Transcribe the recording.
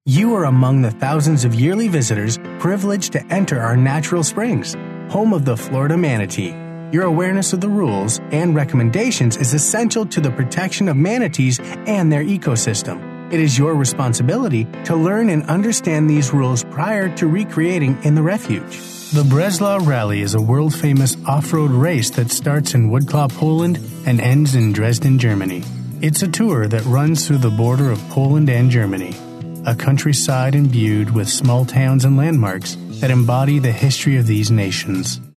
You are among the thousands of yearly visitors privileged to enter our natural springs, home of the Florida manatee. Your awareness of the rules and recommendations is essential to the protection of manatees and their ecosystem. It is your responsibility to learn and understand these rules prior to recreating in the refuge. The Breslau Rally is a world-famous off-road race that starts in Wrocław, Poland and ends in Dresden, Germany. It's a tour that runs through the border of Poland and Germany, a countryside imbued with small towns and landmarks that embody the history of these nations.